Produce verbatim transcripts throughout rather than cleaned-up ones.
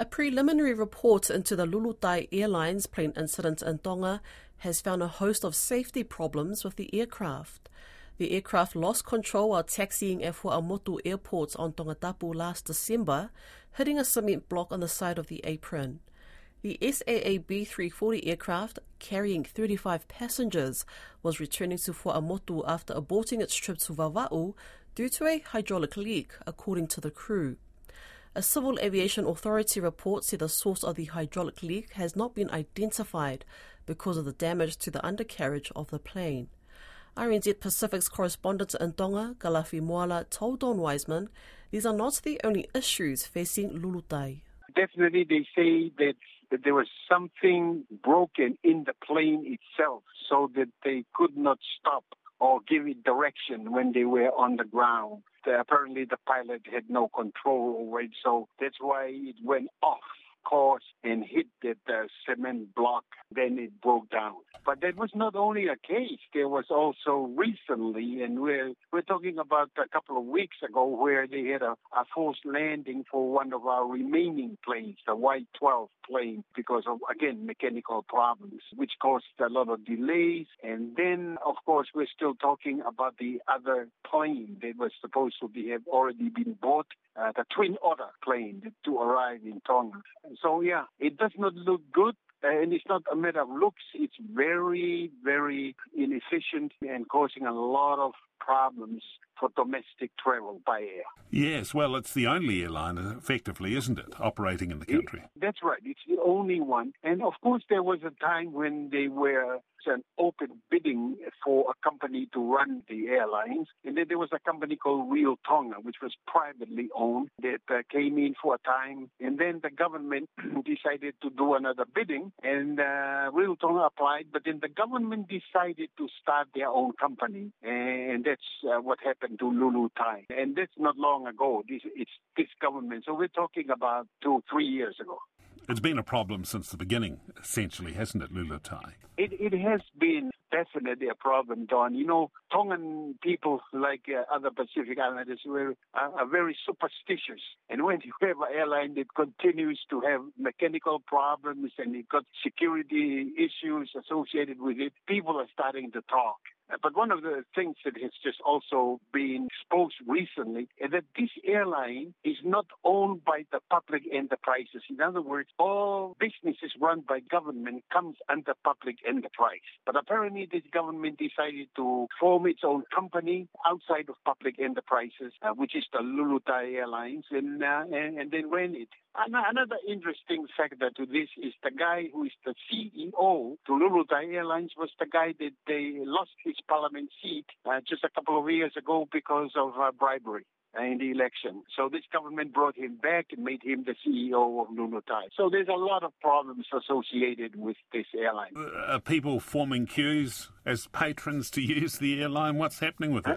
A preliminary report into the Lulutai Airlines plane incident in Tonga has found a host of safety problems with the aircraft. The aircraft lost control while taxiing at Fuamotu Airport on Tongatapu last December, hitting a cement block on the side of the apron. The S A A B three forty aircraft, carrying thirty-five passengers, was returning to Fuamotu after aborting its trip to Vava'u due to a hydraulic leak, according to the crew. A Civil Aviation Authority report said the source of the hydraulic leak has not been identified because of the damage to the undercarriage of the plane. R N Z Pacific's correspondent in Tonga, Galafi Moala, told Don Wiseman these are not the only issues facing Lulutai. Definitely they say that, that there was something broken in the plane itself so that they could not stop or give it direction when they were on the ground. Uh, apparently the pilot had no control over it, so that's why it went off course and hit that uh, cement block. Then it broke down. But that was not only a case. There was also recently, and we're we're talking about a couple of weeks ago, where they had a, a forced landing for one of our remaining planes, the Y twelve plane, because of, again, mechanical problems, which caused a lot of delays. And then, of course, we're still talking about the other plane that was supposed to be have already been bought, uh, the Twin Otter plane to arrive in Tonga. So, yeah, it does not look good. And it's not a matter of looks. It's very, very inefficient and causing a lot of problems for domestic travel by air. Yes, well, it's the only airline, effectively, isn't it, operating in the country? It, that's right. It's the only one. And, of course, there was a time when they were an open bidding for a company to run the airlines. And then there was a company called Real Tonga, which was privately owned, that uh, came in for a time. And then the government decided to do another bidding, and uh, Real Tonga applied. But then the government decided to start their own company. And that's uh, what happened to Lulutai. And that's not long ago. This, it's this government. So we're talking about two, three years ago. It's been a problem since the beginning, essentially, hasn't it, Lulutai? It, it has been definitely a problem, Don. You know, Tongan people, like uh, other Pacific Islanders, were, are, are very superstitious. And when you have an airline that continues to have mechanical problems and it got security issues associated with it, people are starting to talk. But one of the things that has just also been exposed recently is that this airline is not owned by the public enterprises. In other words, all businesses run by government comes under public enterprise. But apparently this government decided to form its own company outside of public enterprises, uh, which is the Lulutai Airlines, and, uh, and, and then ran it. Another interesting factor to this is the guy who is the C E O to Lulutai Airlines was the guy that they lost his parliament seat uh, just a couple of years ago because of uh, bribery in the election. So this government brought him back and made him the C E O of Lulutai. So there's a lot of problems associated with this airline. Are people forming queues as patrons to use the airline? What's happening with it?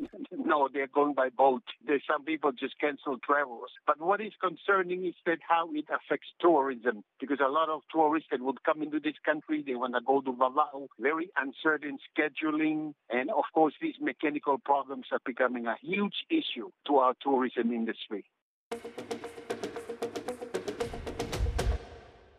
No, they're going by boat. There's some people just cancel travels. But what is concerning is that how it affects tourism, because a lot of tourists that would come into this country, they want to go to Vava'u, very uncertain scheduling. And, of course, these mechanical problems are becoming a huge issue to our tourism industry.